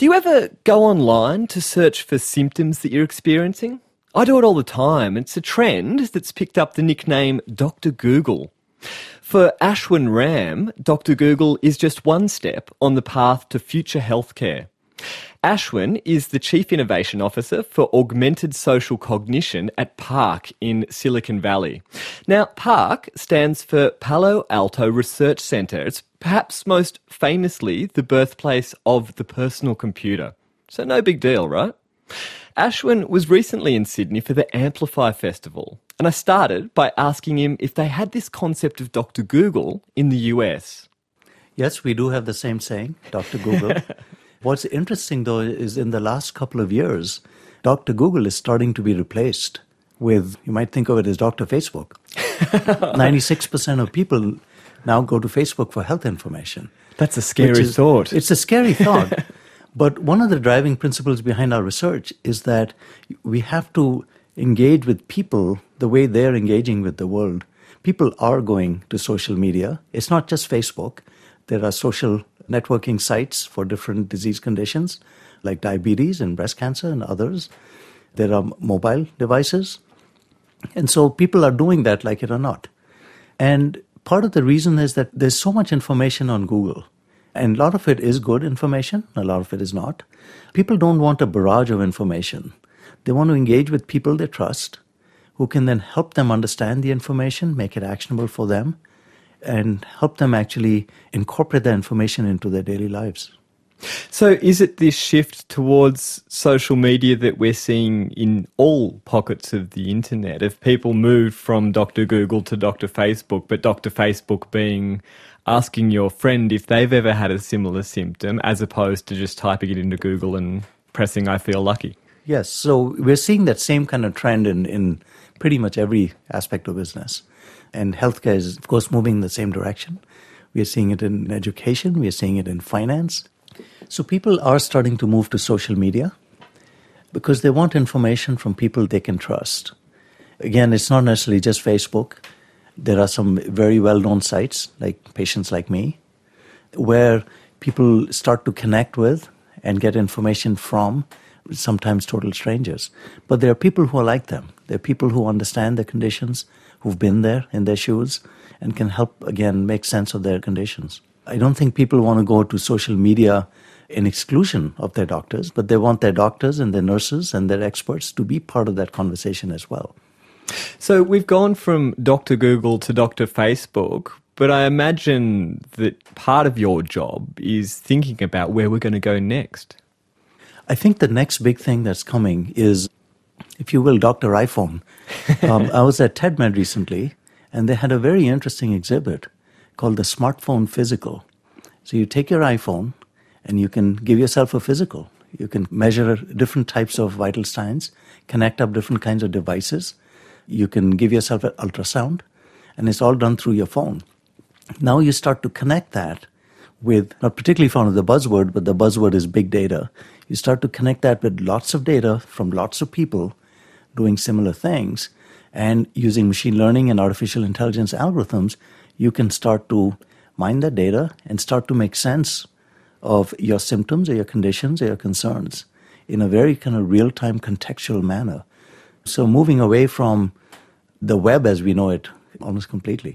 Do you ever go online to search for symptoms that you're experiencing? I do it all the time. It's a trend that's picked up the nickname Dr. Google. For Ashwin Ram, Dr. Google is just one step on the path to future healthcare. Ashwin is the Chief Innovation Officer for Augmented Social Cognition at PARC in Silicon Valley. Now, PARC stands for Palo Alto Research Center. It's perhaps most famously the birthplace of the personal computer. So no big deal, right? Ashwin was recently in Sydney for the Amplify Festival, and I started by asking him if they had this concept of Dr. Google in the US. Yes, we do have the same saying, Dr. Google. What's interesting, though, is in the last couple of years, Dr. Google is starting to be replaced with, you might think of it as Dr. Facebook. 96% of people now go to Facebook for health information. That's a scary thought. It's a scary thought. But one of the driving principles behind our research is that we have to engage with people the way they're engaging with the world. People are going to social media. It's not just Facebook. There are social networking sites for different disease conditions like diabetes and breast cancer and others. There are mobile devices. And so people are doing that like it or not. And part of the reason is that there's so much information on Google. And a lot of it is good information, a lot of it is not. People don't want a barrage of information. They want to engage with people they trust, who can then help them understand the information, make it actionable for them, and help them actually incorporate that information into their daily lives. So is it this shift towards social media that we're seeing in all pockets of the internet? If people move from Dr. Google to Dr. Facebook, but Dr. Facebook being asking your friend if they've ever had a similar symptom as opposed to just typing it into Google and pressing I feel lucky? Yes, so we're seeing that same kind of trend in pretty much every aspect of business. And healthcare is, of course, moving in the same direction. We are seeing it in education. We are seeing it in finance. So people are starting to move to social media because they want information from people they can trust. Again, it's not necessarily just Facebook. There are some very well-known sites, like Patients Like Me, where people start to connect with and get information from sometimes total strangers. But there are people who are like them. There are people who understand their conditions, who've been there in their shoes, and can help, again, make sense of their conditions. I don't think people want to go to social media in exclusion of their doctors, but they want their doctors and their nurses and their experts to be part of that conversation as well. So we've gone from Dr. Google to Dr. Facebook, but I imagine that part of your job is thinking about where we're going to go next. I think the next big thing that's coming is, if you will, Dr. iPhone. I was at TEDMED recently, and they had a very interesting exhibit called the Smartphone Physical. So you take your iPhone, and you can give yourself a physical. You can measure different types of vital signs, connect up different kinds of devices. You can give yourself an ultrasound, and it's all done through your phone. Now you start to connect that with, not particularly found as the buzzword, but the buzzword is big data. You start to connect that with lots of data from lots of people doing similar things, and using machine learning and artificial intelligence algorithms, you can start to mine that data and start to make sense of your symptoms or your conditions or your concerns in a very kind of real-time contextual manner. So moving away from the web as we know it almost completely.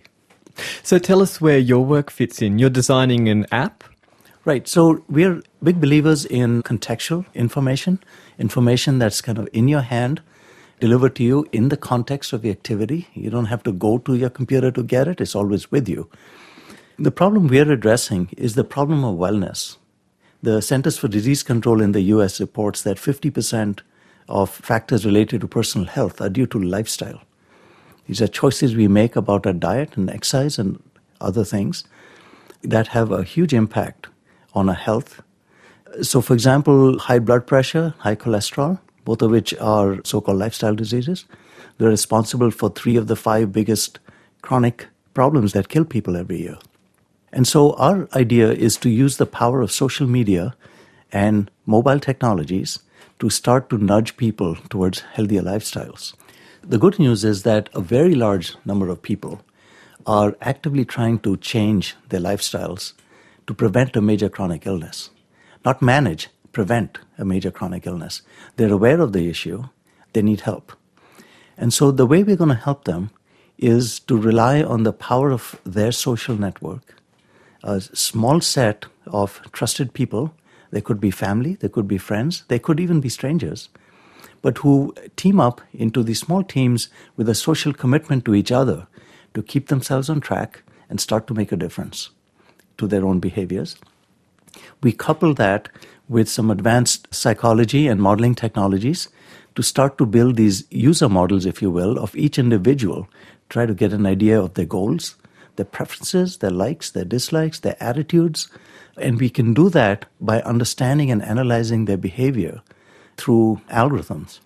So tell us where your work fits in. You're designing an app? Right. So we're big believers in contextual information that's kind of in your hand, delivered to you in the context of the activity. You don't have to go to your computer to get it. It's always with you. The problem we're addressing is the problem of wellness. The Centers for Disease Control in the US reports that 50% of factors related to personal health are due to lifestyle. These are choices we make about our diet and exercise and other things that have a huge impact on our health. So, for example, high blood pressure, high cholesterol, both of which are so-called lifestyle diseases. They're responsible for 3 of the 5 biggest chronic problems that kill people every year. And so our idea is to use the power of social media and mobile technologies to start to nudge people towards healthier lifestyles. The good news is that a very large number of people are actively trying to change their lifestyles to prevent a major chronic illness. Not manage, prevent a major chronic illness. They're aware of the issue. They need help. And so the way we're going to help them is to rely on the power of their social network, a small set of trusted people. They could be family, they could be friends, they could even be strangers, but who team up into these small teams with a social commitment to each other to keep themselves on track and start to make a difference to their own behaviors. We couple that with some advanced psychology and modeling technologies to start to build these user models, if you will, of each individual, try to get an idea of their goals, their preferences, their likes, their dislikes, their attitudes. And we can do that by understanding and analyzing their behavior through algorithms.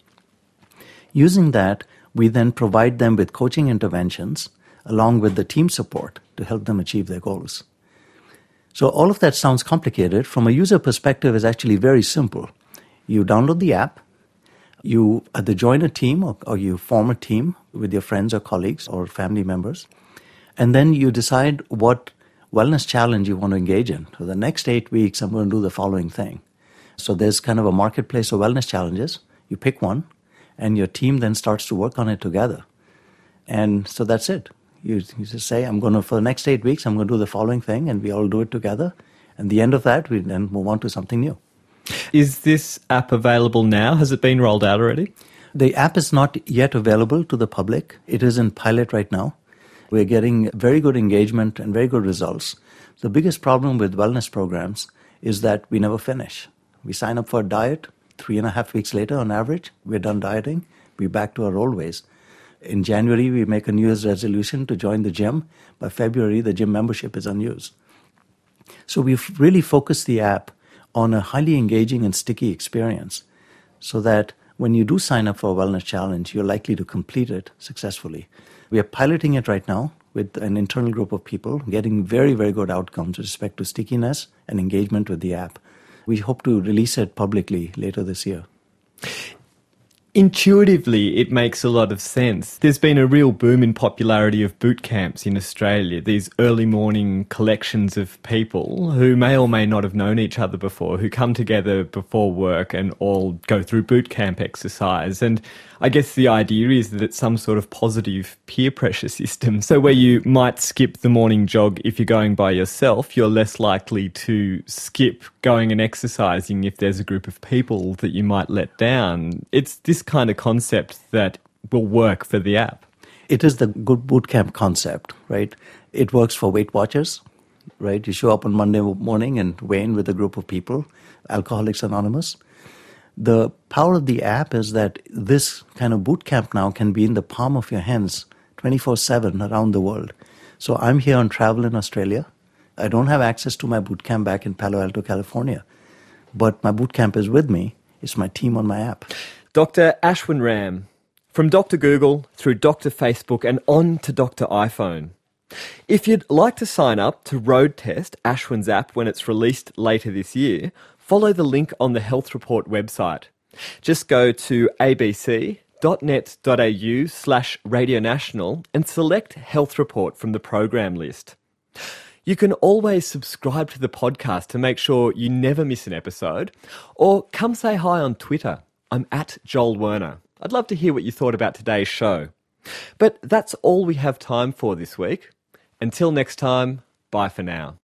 Using that, we then provide them with coaching interventions along with the team support to help them achieve their goals. So all of that sounds complicated. From a user perspective, it's actually very simple. You download the app, you either join a team or you form a team with your friends or colleagues or family members, and then you decide what wellness challenge you want to engage in. For the next 8 weeks, I'm going to do the following thing. So there's kind of a marketplace of wellness challenges. You pick one, and your team then starts to work on it together. And so that's it. You just say, for the next 8 weeks, I'm going to do the following thing, and we all do it together. And the end of that, we then move on to something new. Is this app available now? Has it been rolled out already? The app is not yet available to the public. It is in pilot right now. We're getting very good engagement and very good results. The biggest problem with wellness programs is that we never finish. We sign up for a diet. 3.5 weeks later, on average, we're done dieting. We're back to our old ways. In January, we make a New Year's resolution to join the gym. By February, the gym membership is unused. So we've really focused the app on a highly engaging and sticky experience so that when you do sign up for a wellness challenge, you're likely to complete it successfully. We are piloting it right now with an internal group of people, getting very, very good outcomes with respect to stickiness and engagement with the app. We hope to release it publicly later this year. Intuitively, it makes a lot of sense. There's been a real boom in popularity of boot camps in Australia, these early morning collections of people who may or may not have known each other before, who come together before work and all go through boot camp exercise. And I guess the idea is that it's some sort of positive peer pressure system. So where you might skip the morning jog if you're going by yourself, you're less likely to skip going and exercising if there's a group of people that you might let down. It's this kind of concept that will work for the app. It is the good boot camp concept, right? It works for Weight Watchers, right? You show up on Monday morning and weigh in with a group of people, Alcoholics Anonymous. The power of the app is that this kind of boot camp now can be in the palm of your hands 24/7 around the world. So I'm here on travel in Australia. I don't have access to my boot camp back in Palo Alto, California, but my boot camp is with me. It's my team on my app. Dr. Ashwin Ram, from Dr. Google through Dr. Facebook and on to Dr. iPhone. If you'd like to sign up to road test Ashwin's app when it's released later this year, follow the link on the Health Report website. Just go to abc.net.au/Radio National and select Health Report from the program list. You can always subscribe to the podcast to make sure you never miss an episode, or come say hi on Twitter. I'm at Joel Werner. I'd love to hear what you thought about today's show. But that's all we have time for this week. Until next time, bye for now.